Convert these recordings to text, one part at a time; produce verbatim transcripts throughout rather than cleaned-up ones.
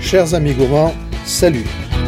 Chers amis gourmands, salut!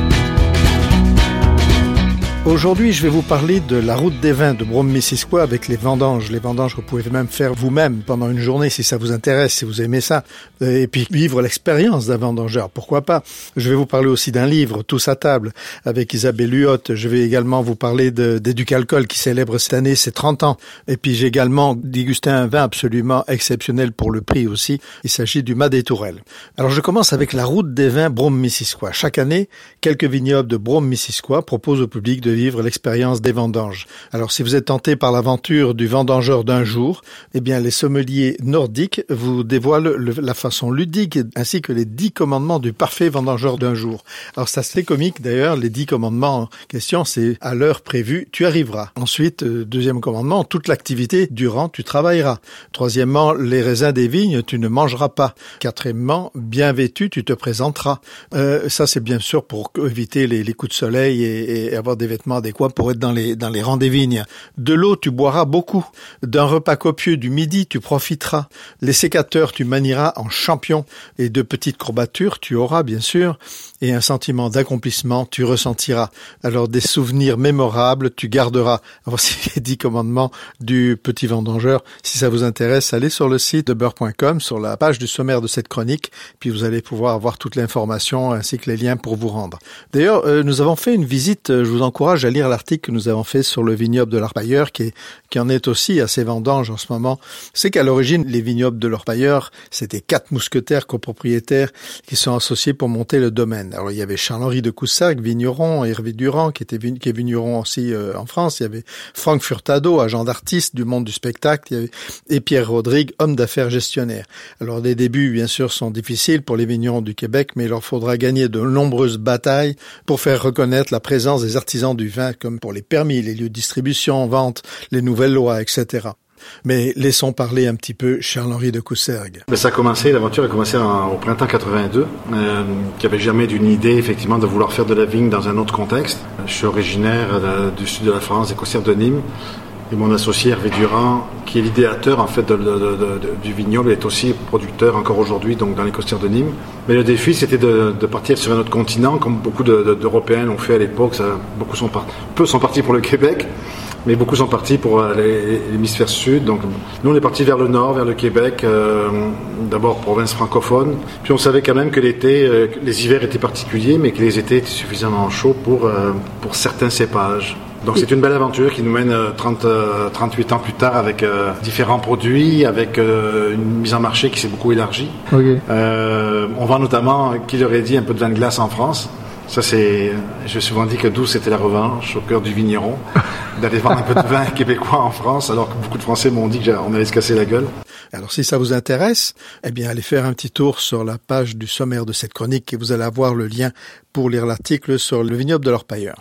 Aujourd'hui, je vais vous parler de la route des vins de Brome-Missisquoi avec les vendanges. Les vendanges que vous pouvez même faire vous-même pendant une journée si ça vous intéresse, si vous aimez ça. Et puis vivre l'expérience d'un vendangeur, pourquoi pas. Je vais vous parler aussi d'un livre, Tous à table, avec Isabelle Huot. Je vais également vous parler de, d'Éducalcool qui célèbre cette année ses trente ans. Et puis j'ai également dégusté un vin absolument exceptionnel pour le prix aussi. Il s'agit du Mas des Tourelles. Alors je commence avec la route des vins Brome-Missisquoi. Chaque année, quelques vignobles de Brome-Missisquoi proposent au public de vivre l'expérience des vendanges. Alors si vous êtes tenté par l'aventure du vendangeur d'un jour, eh bien les sommeliers nordiques vous dévoilent le, la façon ludique ainsi que les dix commandements du parfait vendangeur d'un jour. Alors ça c'est comique d'ailleurs, les dix commandements en question, c'est à l'heure prévue, tu arriveras. Ensuite, euh, deuxième commandement, toute l'activité durant, tu travailleras. Troisièmement, les raisins des vignes, tu ne mangeras pas. Quatrièmement, bien vêtu, tu te présenteras. Euh, ça c'est bien sûr pour éviter les, les coups de soleil et, et avoir des vêtements adéquats pour être dans les dans les rangs des vignes. De l'eau, tu boiras beaucoup. D'un repas copieux du midi, tu profiteras. Les sécateurs, tu manieras en champion. Et de petites courbatures, tu auras, bien sûr. Et un sentiment d'accomplissement, tu ressentiras. Alors, des souvenirs mémorables, tu garderas. Voici les dix commandements du petit vendangeur. Si ça vous intéresse, allez sur le site de beurre point com, sur la page du sommaire de cette chronique, puis vous allez pouvoir avoir toute l'information ainsi que les liens pour vous rendre. D'ailleurs, euh, nous avons fait une visite, je vous encourage à lire l'article que nous avons fait sur le vignoble de l'Orpailleur, qui, est, qui en est aussi à ses vendanges en ce moment. C'est qu'à l'origine, les vignobles de l'Orpailleur, c'était quatre mousquetaires copropriétaires qui sont associés pour monter le domaine. Alors, il y avait Charles-Henri de Coussac, vigneron, Hervé Durand, qui était qui est vigneron aussi euh, en France. Il y avait Franck Furtado, agent d'artiste du monde du spectacle. Il y avait, et Pierre Rodrigue, homme d'affaires gestionnaire. Alors, les débuts, bien sûr, sont difficiles pour les vignerons du Québec, mais il leur faudra gagner de nombreuses batailles pour faire reconnaître la présence des artisans du vin, comme pour les permis, les lieux de distribution, vente, les nouvelles lois, et cetera. Mais laissons parler un petit peu Charles-Henri de Coussergues. Ça a commencé, l'aventure a commencé en, au printemps quatre-vingt-deux, euh, qui avait jamais d'une idée effectivement de vouloir faire de la vigne dans un autre contexte. Je suis originaire euh, du sud de la France, des Costières de Nîmes, et mon associé Hervé Durand, qui est l'idéateur en fait de, de, de, de, du vignoble, est aussi producteur encore aujourd'hui donc dans les Costières de Nîmes. Mais le défi c'était de, de partir sur un autre continent, comme beaucoup de, de, d'Européens l'ont fait à l'époque. Ça, beaucoup sont partis, peu sont partis pour le Québec. Mais beaucoup sont partis pour l'hémisphère sud. Donc, nous, on est partis vers le nord, vers le Québec, euh, d'abord province francophone. Puis on savait quand même que l'été, euh, les hivers étaient particuliers, mais que les étés étaient suffisamment chauds pour, euh, pour certains cépages. Donc c'est une belle aventure qui nous mène trente, trente-huit ans plus tard avec euh, différents produits, avec euh, une mise en marché qui s'est beaucoup élargie. Okay. Euh, on vend notamment, qui l'aurait dit, un peu de vin de glace en France. Ça, c'est, j'ai souvent dit que douce c'était la revanche au cœur du vigneron, d'aller vendre un peu de vin québécois en France, alors que beaucoup de Français m'ont dit qu'on allait se casser la gueule. Alors, si ça vous intéresse, eh bien, allez faire un petit tour sur la page du sommaire de cette chronique et vous allez avoir le lien pour lire l'article sur le vignoble de l'Orpailleur.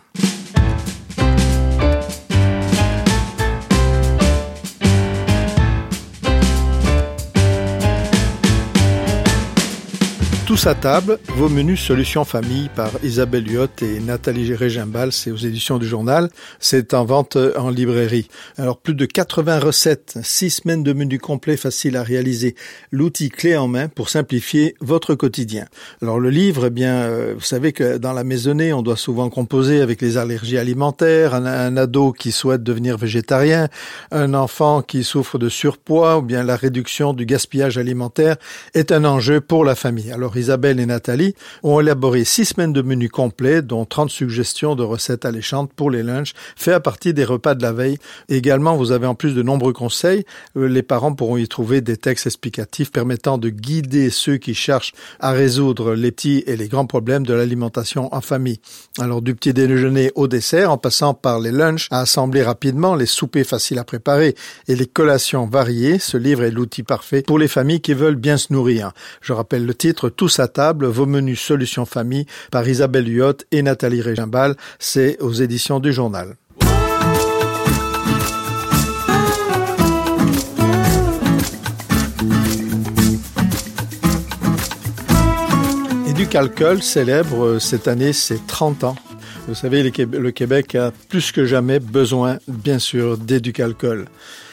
Tous à table, vos menus solutions famille par Isabelle Huot et Nathalie Régimbal, c'est aux éditions du Journal, c'est en vente en librairie. Alors plus de quatre-vingts recettes, six semaines de menus complets faciles à réaliser, l'outil clé en main pour simplifier votre quotidien. Alors le livre, eh bien, euh, vous savez que dans la maisonnée, on doit souvent composer avec les allergies alimentaires, un, un ado qui souhaite devenir végétarien, un enfant qui souffre de surpoids ou bien la réduction du gaspillage alimentaire est un enjeu pour la famille. Alors Isabelle et Nathalie ont élaboré six semaines de menus complets, dont trente suggestions de recettes alléchantes pour les lunchs, faits à partir des repas de la veille. Et également, vous avez en plus de nombreux conseils. Les parents pourront y trouver des textes explicatifs permettant de guider ceux qui cherchent à résoudre les petits et les grands problèmes de l'alimentation en famille. Alors, du petit déjeuner au dessert, en passant par les lunchs à assembler rapidement, les soupers faciles à préparer et les collations variées, ce livre est l'outil parfait pour les familles qui veulent bien se nourrir. Je rappelle le titre, Tous à table, vos menus solutions famille par Isabelle Huot et Nathalie Régimbal, c'est aux éditions du Journal. Éducalcool célèbre cette année ses trente ans. Vous savez, le Québec a plus que jamais besoin, bien sûr, d'Éducalcool.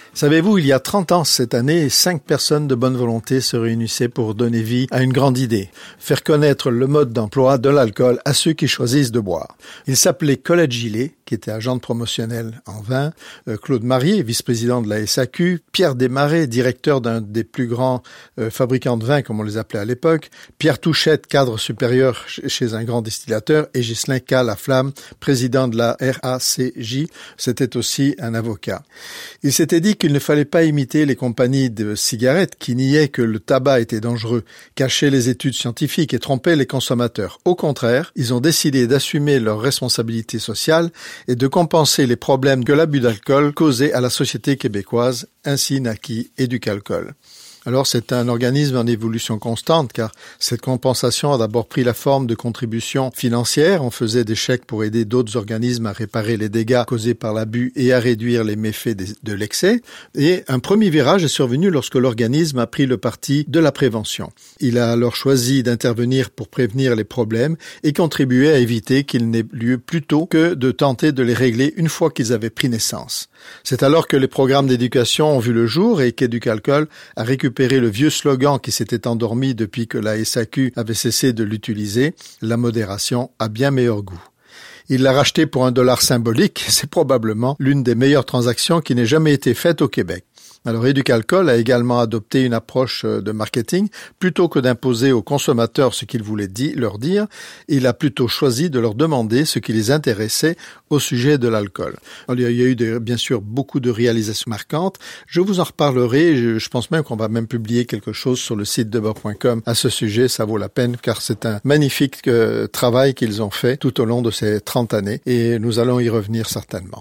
Savez-vous, il y a trente ans cette année, cinq personnes de bonne volonté se réunissaient pour donner vie à une grande idée, faire connaître le mode d'emploi de l'alcool à ceux qui choisissent de boire. Ils s'appelaient Colette Gillet, qui était agente promotionnelle en vin, Claude Marier, vice-président de la S A Q, Pierre Desmarais, directeur d'un des plus grands euh, fabricants de vin, comme on les appelait à l'époque, Pierre Touchette, cadre supérieur chez un grand distillateur, et Ghislain K-Laflamme, président de la R A C J, c'était aussi un avocat. Il s'était dit qu'il ne fallait pas imiter les compagnies de cigarettes qui niaient que le tabac était dangereux, cachaient les études scientifiques et trompaient les consommateurs. Au contraire, ils ont décidé d'assumer leurs responsabilités sociales et de compenser les problèmes que l'abus d'alcool causait à la société québécoise. Ainsi naquit Éducalcool. Alors c'est un organisme en évolution constante car cette compensation a d'abord pris la forme de contributions financières. On faisait des chèques pour aider d'autres organismes à réparer les dégâts causés par l'abus et à réduire les méfaits de l'excès. Et un premier virage est survenu lorsque l'organisme a pris le parti de la prévention. Il a alors choisi d'intervenir pour prévenir les problèmes et contribuer à éviter qu'ils n'aient lieu plutôt que de tenter de les régler une fois qu'ils avaient pris naissance. C'est alors que les programmes d'éducation ont vu le jour et qu'Éducalcool a récupéré le vieux slogan qui s'était endormi depuis que la S A Q avait cessé de l'utiliser, la modération a bien meilleur goût. Il l'a racheté pour un dollar symbolique, c'est probablement l'une des meilleures transactions qui n'ait jamais été faite au Québec. Alors Éducalcool a également adopté une approche de marketing. Plutôt que d'imposer aux consommateurs ce qu'il voulait di- leur dire, il a plutôt choisi de leur demander ce qui les intéressait au sujet de l'alcool. Alors, il y a eu des, bien sûr beaucoup de réalisations marquantes. Je vous en reparlerai. Je, je pense même qu'on va même publier quelque chose sur le site de beurre point com à ce sujet. Ça vaut la peine car c'est un magnifique euh, travail qu'ils ont fait tout au long de ces trente années et nous allons y revenir certainement.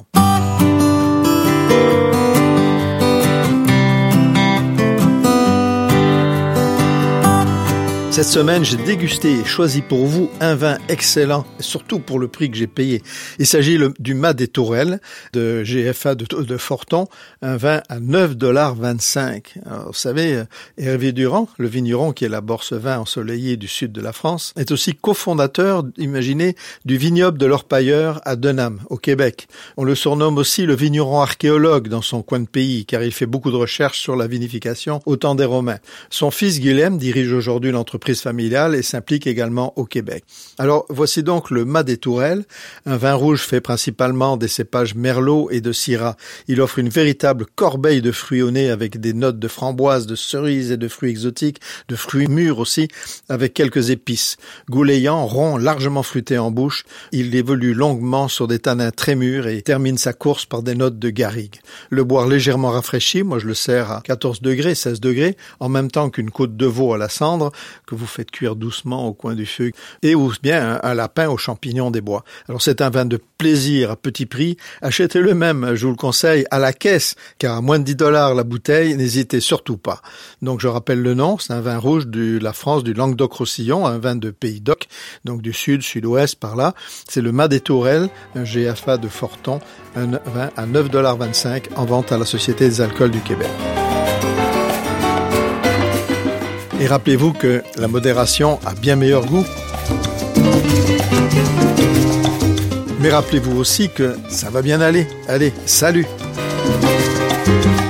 Cette semaine, j'ai dégusté et choisi pour vous un vin excellent, surtout pour le prix que j'ai payé. Il s'agit le, du Mas des Tourelles de G F A de, de Forton, un vin à neuf dollars vingt-cinq. Alors, vous savez, Hervé Durand, le vigneron qui élabore ce vin ensoleillé du sud de la France, est aussi cofondateur, imaginez, du vignoble de l'Orpailleur à Denham, au Québec. On le surnomme aussi le vigneron archéologue dans son coin de pays, car il fait beaucoup de recherches sur la vinification au temps des Romains. Son fils Guilhem dirige aujourd'hui l'entreprise familiale et s'implique également au Québec. Alors, voici donc le Mas des Tourelles, un vin rouge fait principalement des cépages Merlot et de Syrah. Il offre une véritable corbeille de fruits au nez avec des notes de framboise, de cerises et de fruits exotiques, de fruits mûrs aussi, avec quelques épices. Goulayant, rond, largement fruité en bouche, il évolue longuement sur des tanins très mûrs et termine sa course par des notes de garrigue. Le boire légèrement rafraîchi, moi je le sers à quatorze degrés, seize degrés, en même temps qu'une côte de veau à la cendre, que vous faites cuire doucement au coin du feu, et ou bien un, un lapin aux champignons des bois. Alors c'est un vin de plaisir à petit prix. Achetez-le même, je vous le conseille, à la caisse, car à moins de dix dollars la bouteille, n'hésitez surtout pas. Donc je rappelle le nom, c'est un vin rouge de la France, du Languedoc-Roussillon, un vin de Pays d'Oc, donc du sud, sud-ouest, par là. C'est le Mas des Tourelles, un G F A de Forton, un vin à neuf dollars vingt-cinq en vente à la Société des alcools du Québec. Et rappelez-vous que la modération a bien meilleur goût. Mais rappelez-vous aussi que ça va bien aller. Allez, salut!